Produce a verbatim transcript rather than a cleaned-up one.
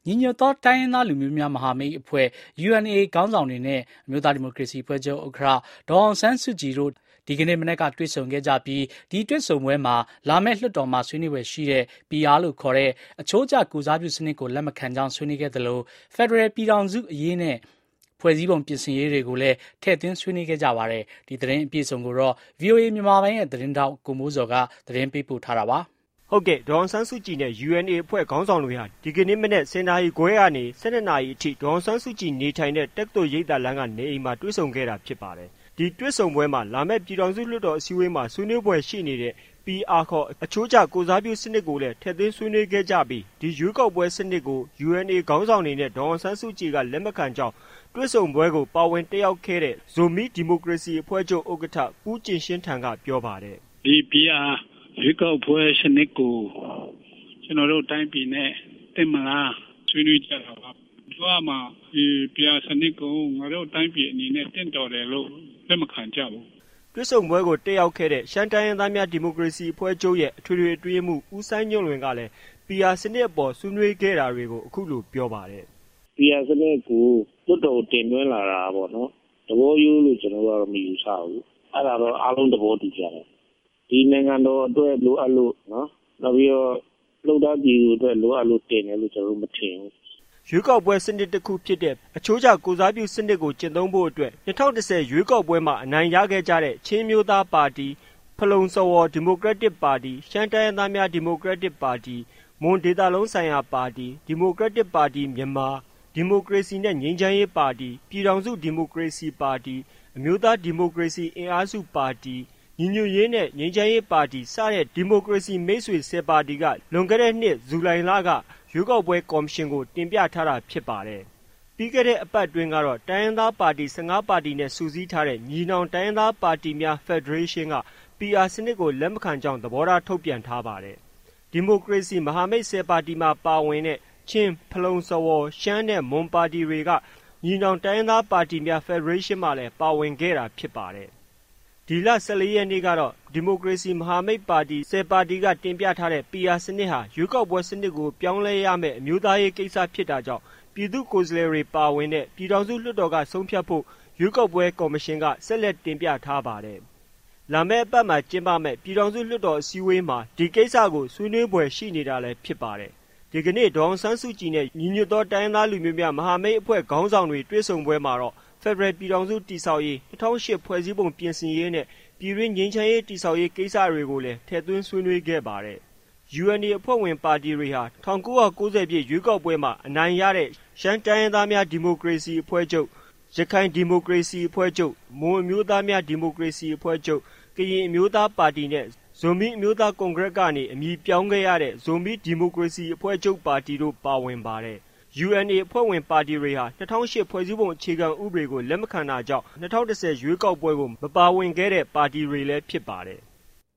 ညီညွတ်သောတိုင်းရင်းသားလူမျိုးများမဟာမိတ်အဖွဲ့ ယူအန်အေ ခေါင်းဆောင်တွေနဲ့အမျိုးသားဒီမိုကရေစီအဖွဲ့ချုပ်ဥက္ကဋ္ဌဒေါ်အောင်ဆန်းစုကြည်တို့ဒီကနေ့မနက်ကတွေ့ဆုံခဲ့ကြပြီးဒီတွေ့ဆုံပွဲမှာလာမယ့်လွှတ်တော်မှာဆွေးနွေးပွဲရှိတဲ့ ပီ အာ လို့ခေါ်တဲ့အချိုးကျကိုစားပြုစနစ်ကိုလက်မခံကြောင်းဆွေးနွေးခဲ့သလိုဖက်ဒရယ်ပြည်ထောင်စုအရေးနဲ့ဖွဲ့စည်းပုံပြင်ဆင်ရေးတွေကိုလည်းထည့်သွင်းဆွေးနွေးခဲ့ကြပါတယ်။ဒီသတင်းအပြည့်အစုံကိုတော့ ဗွီအိုအေ မြန်မာပိုင်းရဲ့သတင်းတောက်ကိုမိုးစော်ကသတင်းပေးပို့ထားတာပါ။ဟုတ်ကဲ့ဒေါ်အောင်ဆန်းစုကြည်နဲ့ ယူအန်အေ အဖွဲ့ခေါင်းဆောင်တွေဟာဒီကနေ့မနက်ဆယ်နာရီခွဲကနေဆယ်နှစ်နာရီအထိဒေါ်အောင်ဆန်းစုကြည်နေထိုင်တဲ့တက္ကသိုလ်ရိပ်သာလမ်းကနေအိမ်မှာတွေ့ဆုံခဲ့တာဖြစ်ပါတယ်။ဒီတွေ့ဆုံပွဲမှာလာမယ့်ပြည်ထောင်စုလွှတ်တော်အစည်းအဝေးမှာဆွေးနွေးပွဲရှိနေတဲ့ ပီ အာ ခေါ်အချိုးကျကိုစားပြုစနစ်ကိုလည်းထည့်သွင်းဆွေးနွေးခဲ့ကြပြီးဒီရွေးကောက်ပွဲစနစ်ကို ယူအန်အေ ခေါင်းဆောင်တွေနဲ့ဒေါ်အောင်ဆန်းစုကြည်ကလက်မခံကြောင်းတွေ့ဆုံပွဲကိုပါဝင်တက်ရောက်ခဲ့တဲ့ဇိုမီဒီမိုကရေစီအဖွဲ့ချုပ်ဥက္ကဋ္ဌဦးကျင်ရှင်းထံကပြောပါတယ်။ဒီပီ အာ ရွေးကောက်ပွဲစနစ်ကိုကျွန်တော်တို့တိုင်းပြည်နဲ့တင်မလားဆွေးနွေးကြတာပါ။ပြောမှဒီပီ အာ စနစ်ကိုငါတို့တိုင်းပြည်အနေနဲ့တင့်တော်တယ်လို့လက်မခံကြဘူး။တွေ့ဆုံပွဲကိုတက်ရောက်ခဲ့တဲ့ရှမ်းတိုင်းရင်းသားများဒီမိုကရေစီအဖွဲ့ချုပ်ရဲ့အထွေထွေအတွင်းရေးမှူးဦးစိုင်းညွန့်လွင်ကလည်းပီ အာ စနစ်အပေါ်ဆွေးနွေးခဲ့တာတွေကိုအခုလိုပြောပါတယ်။ပီ အာ စနစ်ကိုလွှတ်တော်တင်သွင်းလာတာပေါ့နော်။သဘောရိုးလို့ကျွန်တော်တို့ကတော့မယူဆဘူး။အဲ့ဒါတော့အားလုံးသဘောတူကြတယ်။ဒီနိုင်ငံတော်အတွက်လိုအပ်လို့နော်။နောက်ပြီးတော့လုံသားပြည်သူအတွက်လိုအပ်လို့တင်တယ်လို့ကျွန်တော်တို့မထင်ဘူး။ရွေးကောက်ပွဲစနစ်တစ်ခုဖြစ်တဲ့အချိုးကျကိုစားပြုစနစ်ကိုကျင့်သုံးဖို့အတွက်၂၀၁၀ရွေးကောက်ပွဲမှာအနိုင်ရခဲ့ကြတဲ့ချင်းမျိုးသားပါတီဖလုံစော်ဝေါ်ဒီမိုကရက်တစ်ပါတီရှမ်းတိုင်းရင်းသားများဒီမိုကရက်တစ်ပါတီမွန်ဒေသလုံးဆိုင်ရာပါတီဒီမိုကရက်တစ်ပါတီမြန်မာဒီမိုကရေစီနဲ့ငြိမ်းချမ်းရေးပါတီပြည်ထောင်စုဒီမိုကရေစီပါတီအမျိုးသားဒီမိုကရေစီအင်အားစုပါတီညီညွတ်ရေးနဲ့ငြိမ်းချမ်းရေးပါတီစတဲ့ဒီမိုကရေစီမိတ်ဆွေဆယ်ပါတီကလွန်ခဲ့တဲ့နှစ်ဇူလိုင်လကရွေးကောက်ပွဲကော်မရှင်ကိုတင်ပြထားတာဖြစ်ပါတယ်။ပြီးခဲ့တဲ့အပတ်တွင်ကတော့တိုင်းရင်းသားပါတီ၁၅ပါတီနဲ့စုစည်းထားတဲ့ညီနောင်တိုင်းရင်းသားပါတီများဖက်ဒရေးရှင်းက ပီ အာ စနစ်ကိုလက်မခံကြောင်းသဘောထားထုတ်ပြန်ထားပါတယ်။ဒီမိုကရေစီမဟာမိတ်ဆယ်ပါတီမှာပါဝင်တဲ့ချင်းဖလုံစော်ဝေါ်ရှမ်းနဲ့မွန်ပါတီတွေကညီနောင်တိုင်းရင်းသားပါတီများဖက်ဒရေးရှင်းမှာလည်းပါဝင်ခဲ့တာဖြစ်ပါတယ်။ဒီလ၁၄ရက်နေ့ကတော့ဒီမိုကရေစီမဟာမိတ်ပါတီဆယ်ပါတီကတင်ပြထားတဲ့ ပီ အာ စနစ်ဟာရွေးကောက်ပွဲစနစ်ကိုပြောင်းလဲရမယ့်အမျိုးသားရေးကိစ္စဖြစ်တာကြောင့်ပြည်သူ့ကိုယ်စားလှယ်တွေပါဝင်တဲ့ပြည်ထောင်စုလွှတ်တော်ကဆုံးဖြတ်ဖို့ရွေးကောက်ပွဲကော်မရှင်ကဆက်လက်တင်ပြထားပါတယ်။လာမယ့်အပတ်မှာကျင်းပမယ့်ပြည်ထောင်စုလွှတ်တော်အစည်းအဝေးမှာဒီကိစ္စကိုဆွေးနွေးပွဲရှိနေတာလည်းဖြစ်ပါတယ်။ဒီကနေ့ဒေါ်အောင်ဆန်းစုကြည်နဲ့ညီညွတ်သောတိုင်းရင်းသားလူမျိုးများမဟာမိတ်အဖွဲ့ခေါင်းဆောင်တွေတွေ့ဆုံပွဲမှာတော့ဖက်ဒရယ်ပြည်ထောင်စုတည်ဆောက်ရေး၂၀၀၈ဖွဲ့စည်းပုံပြင်ဆင်ရေးနဲ့ပြည်တွင်းငြိမ်းချမ်းရေးတည်ဆောက်ရေးကိစ္စတွေကိုလည်းထည့်သွင်းဆွေးနွေးခဲ့ပါတယ်။ ယူအန်အေ အဖွဲ့ဝင်ပါတီတွေဟာ၁၉၉၀ပြည့်ရွေးကောက်ပွဲမှာအနိုင်ရတဲ့ရှမ်းတိုင်းရင်းသားများဒီမိုကရေစီအဖွဲ့ချုပ်ရခိုင်ဒီမိုကရေစီအဖွဲ့ချုပ်မွန်အမျိုးသားများဒီမိုကရေစီအဖွဲ့ချုပ်ကရင်အမျိုးသားပါတီနဲ့ဇိုမီအမျိုးသားကွန်ဂရက်ကနေအမည်ပြောင်းခဲ့ရတဲ့ဇိုမီဒီမိုကရေစီအဖွဲ့ချုပ်ပါတီတို့ပါဝင်ပါတယ်။ ယူအန်အေ အဖွဲ့ဝင်ပါတီတွေဟာ၂၀၀၈ဖွဲ့စည်းပုံအခြေခံဥပဒေကိုလက်မခံတာကြောင့်၂၀၁၀ရွေးကောက်ပွဲကိုမပါဝင်ခဲ့တဲ့ပါတီတွေလည်းဖြစ်ပါတယ်။